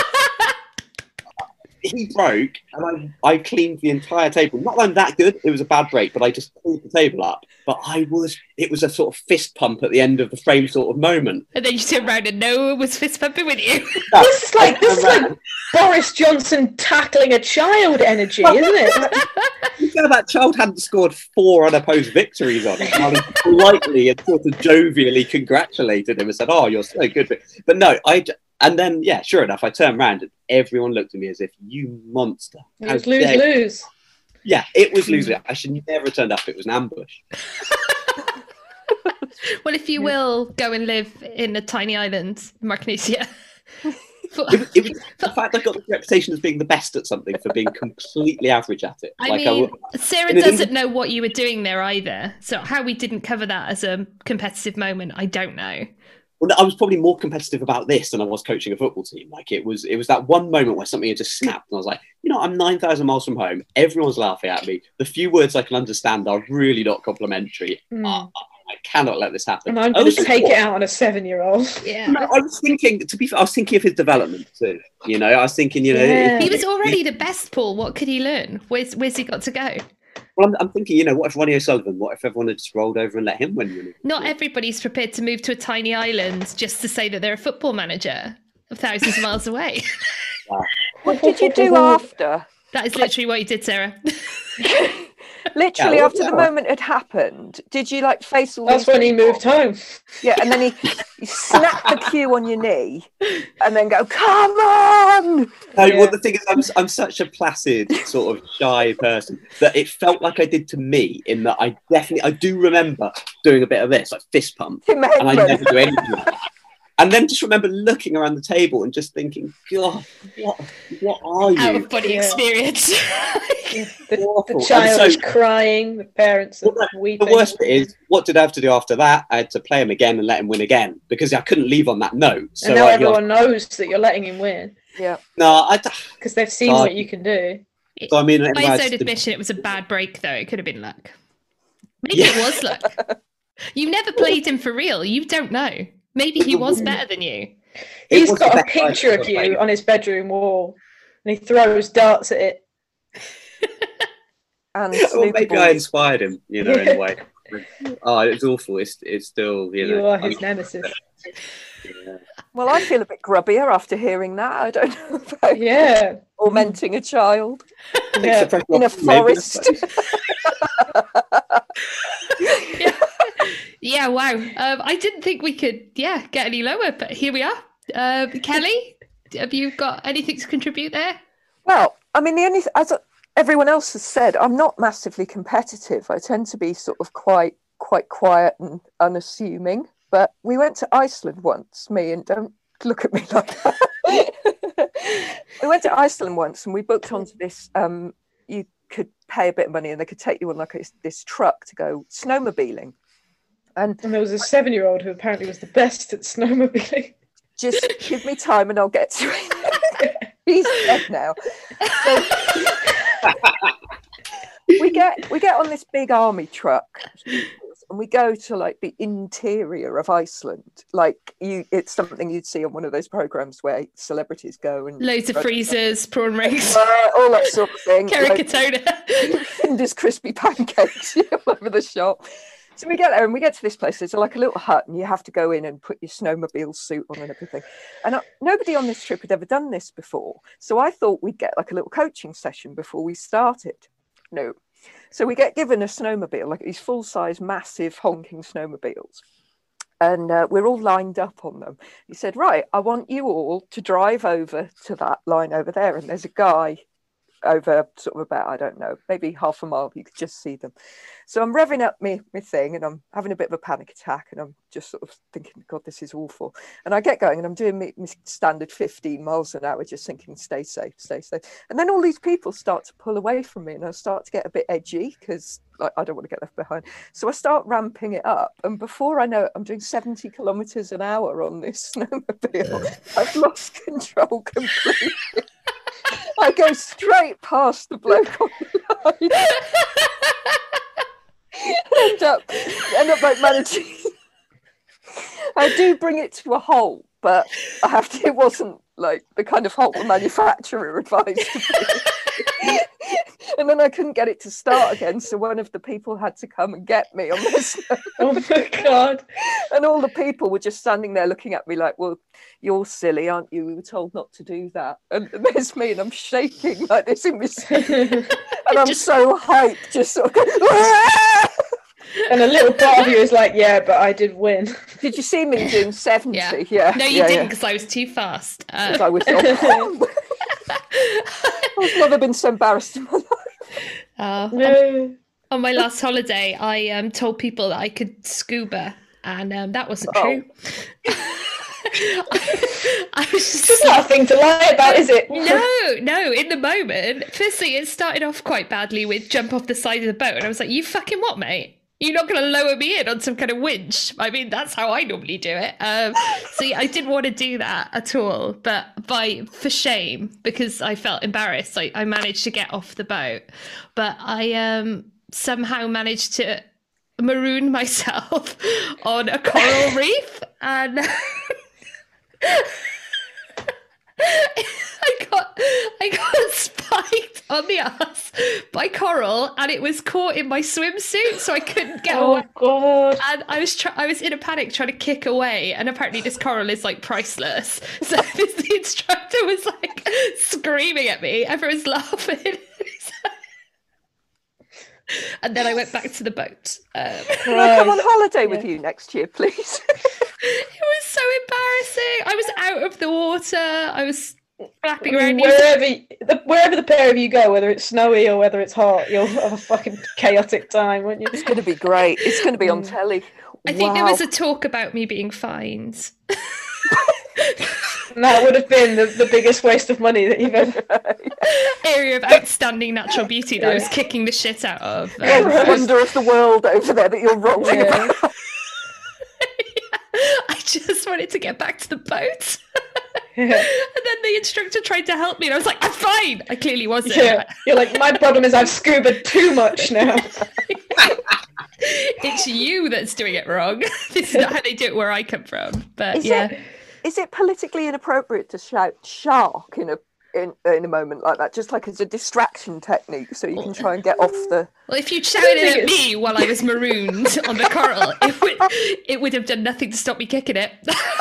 He broke, and I cleaned the entire table. Not that I'm that good, it was a bad break, but I just pulled the table up. But it was a sort of fist pump at the end of the frame sort of moment. And then you turned around and no one was fist pumping with you. This is like Boris Johnson tackling a child energy, isn't it? You know, that child hadn't scored 4 unopposed victories on him. I was politely and sort of jovially congratulated him and said, "Oh, you're so good." But no, and then, yeah, sure enough, I turned around and everyone looked at me as if, "You monster." It was lose-lose. Yeah, it was lose-lose. I should never have turned up. It was an ambush. Well, if you will go and live in a tiny island, Marknesia. It was the fact I got the reputation as being the best at something for being completely average at it. Sarah doesn't know what you were doing there either. So how we didn't cover that as a competitive moment, I don't know. Well, I was probably more competitive about this than I was coaching a football team. Like it was that one moment where something had just snapped, and I was like, I'm 9,000 miles from home. Everyone's laughing at me. The few words I can understand are really not complimentary. I cannot let this happen. And I'm going to take it out on a 7-year-old. Yeah. No, I was thinking, to be fair, I was thinking of his development too. I was thinking, he was already the best, Paul. What could he learn? Where's he got to go? Well, I'm thinking, what if Ronnie O'Sullivan, what if everyone had just rolled over and let him win? Not everybody's prepared to move to a tiny island just to say that they're a football manager of thousands of miles away. Wow. What did you do after? That is literally what you did, Sarah. Literally, after the moment had happened, did you face all? That's when he moved home. Yeah, and then he snapped the cue on your knee, and then go, "Come on!" No, well, the thing is, I'm such a placid, sort of shy person that it felt like I did to me. In that, I do remember doing a bit of this, like fist pump, and I never do anything like that. And then just remember looking around the table and just thinking, God, what are you? Out of body experience. The child was crying, the parents are weeping. The worst bit is, what did I have to do after that? I had to play him again and let him win again because I couldn't leave on that note. So and now everyone knows that you're letting him win. Yeah. No, because they've seen what you can do. So, by his own admission, it was a bad break, though. It could have been luck. Maybe it was luck. You never played him for real. You don't know. Maybe he was better than you. He's got a picture of you on his bedroom wall, and he throws darts at it. And maybe I inspired him, in a way. Oh, it's awful. It's still, You are his nemesis. Yeah. Well, I feel a bit grubbier after hearing that. I don't know about tormenting a child in a forest. Yeah, wow. I didn't think we could, get any lower, but here we are. Kelly, have you got anything to contribute there? Well, as everyone else has said, I'm not massively competitive. I tend to be sort of quite quiet and unassuming. But we went to Iceland once, and don't look at me like that. We went to Iceland once, and we booked onto this. You could pay a bit of money, and they could take you on this truck to go snowmobiling. And there was a 7-year-old who apparently was the best at snowmobiling. Just give me time and I'll get to it. He's dead now. So, we get on this big army truck and we go to the interior of Iceland. It's something you'd see on one of those programs where celebrities go and loads of freezers, prawn rings, all that sort of thing. Kerikatona, Kinder's crispy pancakes all over the shop. So we get there and we get to this place. There's a little hut and you have to go in and put your snowmobile suit on and everything. And nobody on this trip had ever done this before. So I thought we'd get a little coaching session before we started. No. So we get given a snowmobile, these full-size, massive, honking snowmobiles. And we're all lined up on them. He said, right, I want you all to drive over to that line over there. And there's a guy over sort of about, I don't know, maybe half a mile, you could just see them. So I'm revving up my thing and I'm having a bit of a panic attack and I'm just sort of thinking, God, this is awful. And I get going and I'm doing my standard 15 miles an hour, just thinking, stay safe, stay safe. And then all these people start to pull away from me and I start to get a bit edgy because I don't want to get left behind. So I start ramping it up. And before I know it, I'm doing 70 kilometers an hour on this snowmobile. I've lost control completely. I go straight past the bloke on the line. end up managing. I do bring it to a halt, but I have to. It wasn't like the kind of halt the manufacturer advised to be. And then I couldn't get it to start again, so one of the people had to come and get me on this. Oh my God. And all the people were just standing there looking at me like, well, you're silly, aren't you? We were told not to do that. And there's me, and I'm shaking like this in my seat. And I'm so hyped, just sort of going, and a little part of you is like, yeah, but I did win. Did you see me doing 70? Yeah. Yeah. No, you didn't, because I was too fast. I was I've never been so embarrassed in my life. No. On my last holiday, I told people that I could scuba, and that wasn't true. I was just not a thing to lie about, is it? No. In the moment, firstly, it started off quite badly with jump off the side of the boat, and I was like, "You fucking what, mate? You're not going to lower me in on some kind of winch." I mean, that's how I normally do it. So yeah, I didn't want to do that at all. But for shame, because I felt embarrassed, I managed to get off the boat. But I somehow managed to maroon myself on a coral reef. And I got spiked on the ass by coral, and it was caught in my swimsuit, so I couldn't get away. Oh God! And I was in a panic trying to kick away, and apparently this coral is like priceless. So the instructor was like screaming at me, everyone's laughing. And then I went back to the boat. Can I come on holiday with you next year, please? It was so embarrassing. I was out of the water. I was flapping around. Wherever the pair of you go, whether it's snowy or whether it's hot, you'll have a fucking chaotic time, won't you? It's going to be great. It's going to be on telly. I think there was a talk about me being fined. And that would have been the biggest waste of money that you've ever area of outstanding natural beauty that I was kicking the shit out of. Wonder of the world over there that you're rolling about. I just wanted to get back to the boat. And then the instructor tried to help me, and I was like, I'm fine. I clearly wasn't. Yeah. You're like, my problem is I've scuba too much now. It's you that's doing it wrong. This is not how they do it where I come from. But is it politically inappropriate to shout shark in a moment like that, just like as a distraction technique, so you can try and get off the... Well, if you shouted at me while I was marooned on the coral, it would have done nothing to stop me kicking it.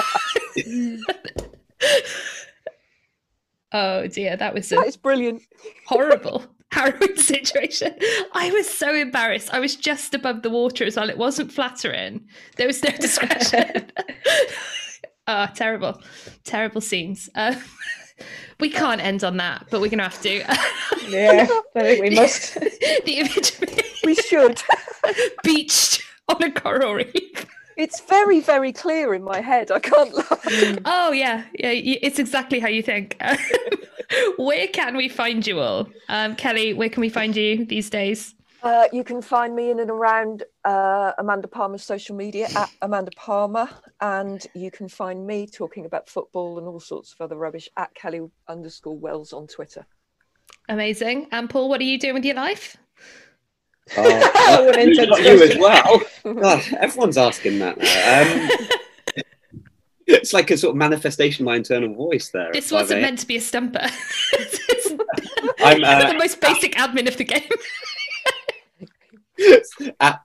Oh dear, that is brilliant. Horrible, harrowing situation. I was so embarrassed. I was just above the water as well. It wasn't flattering. There was no discretion. Oh, terrible scenes. We can't end on that, but we're going to have to. Yeah, I think we must. The image of me we should. Beached on a coral reef. It's very, very clear in my head. I can't lie. Oh, yeah. It's exactly how you think. Where can we find you all? Kelly, where can we find you these days? You can find me in and around Amanda Palmer's social media at Amanda Palmer, and you can find me talking about football and all sorts of other rubbish at Kelly_Wells on Twitter. Amazing. And Paul, what are you doing with your life? You as well. God, everyone's asking that now. It's like a sort of manifestation of my internal voice there. This wasn't meant to be a stumper. I'm the most basic admin of the game. At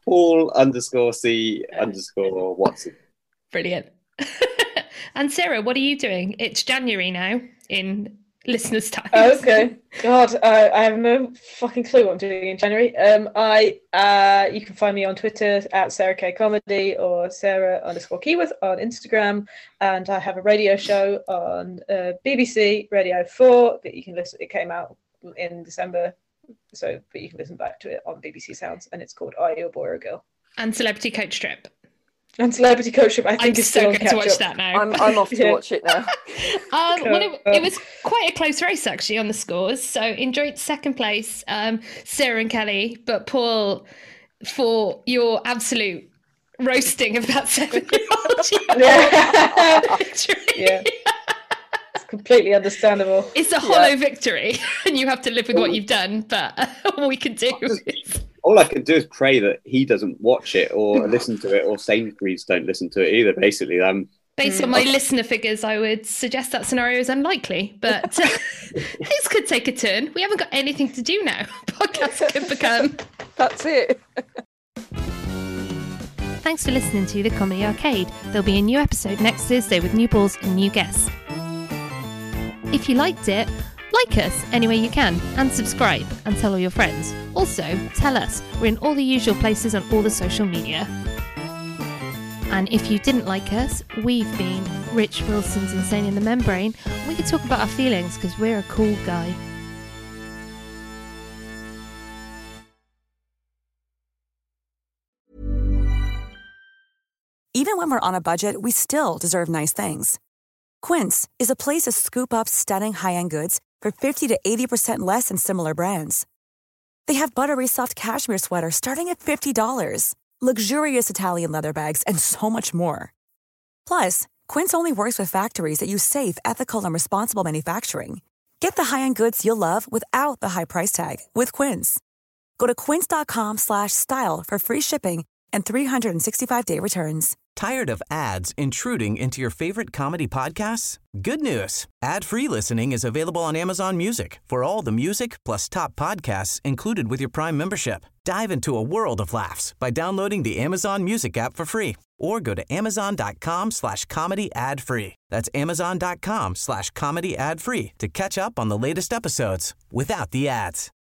Paul_C_Watson. Brilliant. And Sarah, what are you doing? It's January now in listeners' time. Okay. God, I have no fucking clue what I'm doing in January. You can find me on Twitter at Sarah K Comedy or Sarah_Keyworth on Instagram, and I have a radio show on BBC Radio 4 that you can listen. It came out in December. But you can listen back to it on BBC Sounds, and it's called Are You a Boy or a Girl? And Celebrity Coach Trip. And Celebrity Coach Trip, I think, is still so good to watch that now. I'm off to watch it now. It was quite a close race, actually, on the scores. So in joint second place, Sarah and Kelly, but Paul, for your absolute roasting of that 7-year-old victory. Yeah. Completely understandable. It's a hollow victory, and you have to live with what you've done. But all we can do is... All I can do is pray that he doesn't watch it or listen to it, or Sainsbury's don't listen to it either. Basically, I'm Based on my listener figures, I would suggest that scenario is unlikely, but things could take a turn. We haven't got anything to do now. Podcasts could become... That's it. Thanks for listening to The Comedy Arcade. There'll be a new episode next Thursday with new balls and new guests. If you liked it, like us any way you can and subscribe and tell all your friends. Also, tell us. We're in all the usual places on all the social media. And if you didn't like us, we've been Rich Wilson's Insane in the Membrane. We can talk about our feelings because we're a cool guy. Even when we're on a budget, we still deserve nice things. Quince is a place to scoop up stunning high-end goods for 50 to 80% less than similar brands. They have buttery soft cashmere sweaters starting at $50, luxurious Italian leather bags, and so much more. Plus, Quince only works with factories that use safe, ethical, and responsible manufacturing. Get the high-end goods you'll love without the high price tag with Quince. Go to quince.com/style for free shipping and 365-day returns. Tired of ads intruding into your favorite comedy podcasts? Good news. Ad-free listening is available on Amazon Music for all the music plus top podcasts included with your Prime membership. Dive into a world of laughs by downloading the Amazon Music app for free or go to amazon.com/comedy ad-free. That's amazon.com/comedy ad-free to catch up on the latest episodes without the ads.